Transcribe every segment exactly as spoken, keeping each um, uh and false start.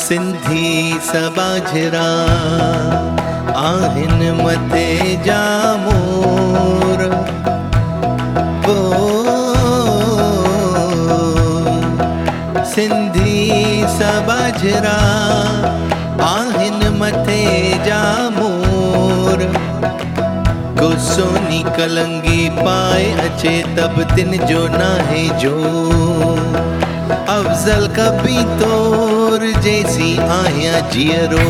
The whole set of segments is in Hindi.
सिंधी सबाझरा आहिन मथे जा मोर। ओ सिंधी सबाझरा आहिन मथे जा मोर। को सोनी कलंगी पाए अचे तब तिन जो नाहे जो। अफजल कभी तोर जैसी आया जियरो।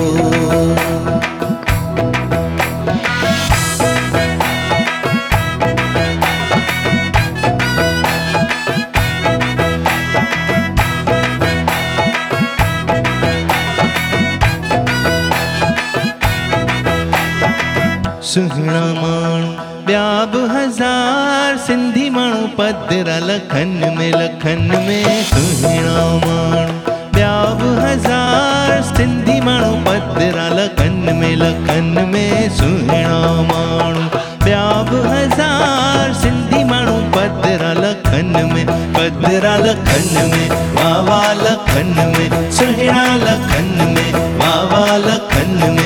सुहिणा माण्हू ॿिया बि हज़ार सिंधी माण्हू पधिरा लखन में लखन में। सुहिणा माण्हू ॿिया बि हज़ार सिंधी माण्हू पधिरा लखन में लखन में। सुहिणा माण्हू ॿिया बि हज़ार सिंधी माण्हू पधिरा लखन में पधिरा लखन में वाह वाह लखन में। सुहिणा लखन में वाह वाह लखन में।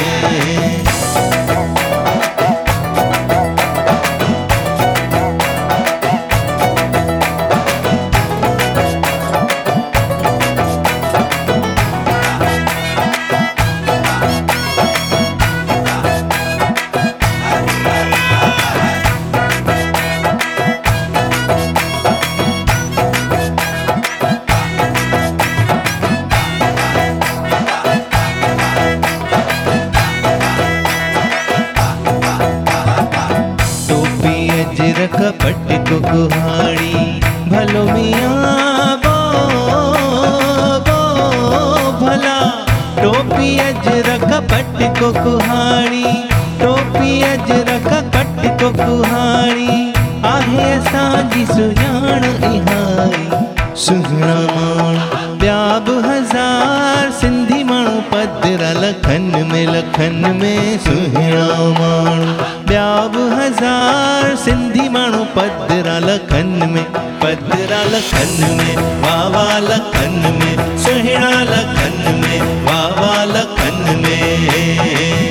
कपट को कुहाड़ी भलो मियाँ बो बो भला। टोपी अजर कपट को कुहाड़ी टोपी अजर कपट को कुहाड़ी। आहे असांजी सुञाण इहाई। सुहिणा माण्हू ॿिया बि हज़ार सिंधी माण्हू पधिरा लखन में लखन में। सुहिणा माण्हू ॿिया बि हज़ार सिंधी माण्हू पधिरा लखन में पधिरा लखन में वाह वाह लखन में। सुहिणा लखन में वाह वाह लखन में।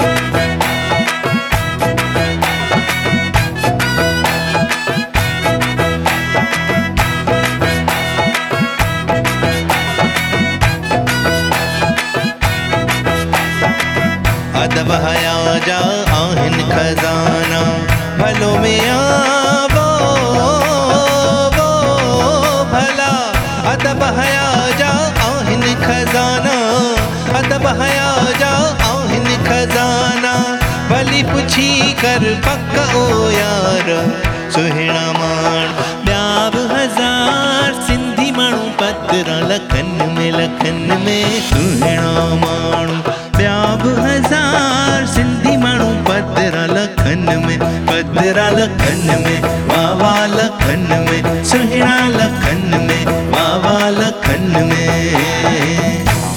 अदब हया जा आहिन खजाना भलो मियाँ वो वो भला। अदब हया जा आहिन खजाना अदब हया जा आहिन खजाना। भली पुछी कर पक ओ यार। सुहिणा माण्हू ॿिया बि हज़ार सिंधी माण्हू पधिरा लखन में लखन में। सुहिणा माण्हू ॿिया बि हज़ार सिंधी माण्हू पधिरा लखन में पधिरा लखन में वाह वाह लखन में। सुहिणा लखन में वाह वाह लखन में।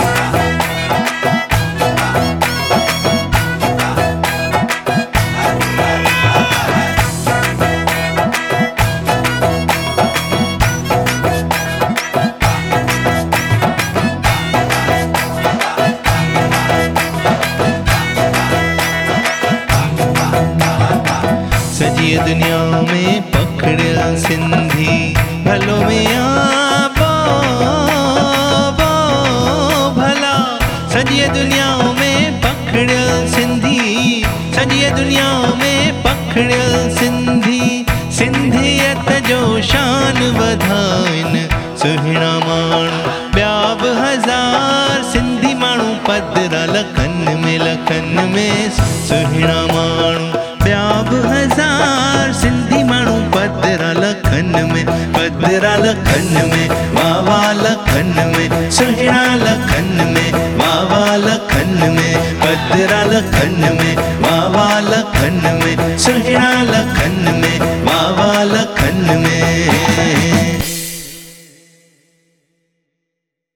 सजी दुनिया में पकड़िया सिंधी भलो मियाँ बो बो भला। सजी दुनिया में पकड़िया सिंधी सजी दुनिया में पकड़िया सिंधी। सिंधियत जो शान वधाइन। सुहिणा माण्हू ॿिया बि हज़ार सिंधी माण्हू पधिरा लखन में लखन में। सुहिणा माण्हू ॿिया बि हज़ार सिंधी माण्हू पधिरा लखन में पधिरा लखन में वाह वाह लखन में। सुहिणा लखन में वाह वाह लखन में पधिरा लखन में वाह वाह लखन में। सुहिणा लखन में वाह वाह लखन में।